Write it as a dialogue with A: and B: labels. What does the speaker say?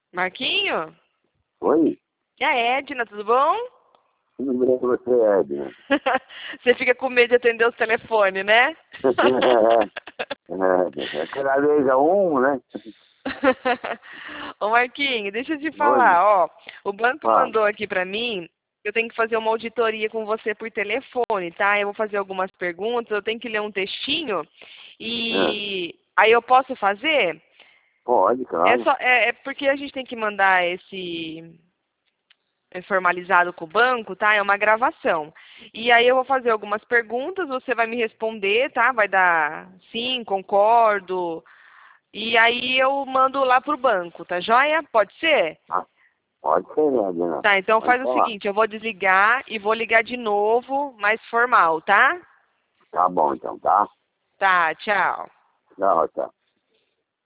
A: Marquinho?
B: Oi?
A: E a Edna, tudo bom?
B: Tudo bem com você, Edna?
A: Você fica com medo de atender os telefones, né?
B: Cada vez é um, né?
A: Ô Marquinho, deixa eu te
B: Oi?
A: falar, ó. O banco
B: Fala.
A: mandou aqui pra mim, eu tenho que fazer uma auditoria com você por telefone, tá? Eu vou fazer algumas perguntas, eu tenho que ler um textinho
B: É,
A: e aí eu posso fazer?
B: pode, claro.
A: É porque a gente tem que mandar esse formalizado com o banco, tá? É uma gravação. E aí eu vou fazer algumas perguntas, você vai me responder, tá? Vai dar sim, concordo. E aí eu mando lá pro banco, tá joia? Pode ser?
B: Ah, pode ser, Edna.
A: Tá, então
B: Pode
A: faz o
B: falar.
A: seguinte, eu vou desligar e vou ligar de novo, mais formal, tá?
B: Tá bom, então, tá?
A: Tá, tchau.
B: Tchau, tchau.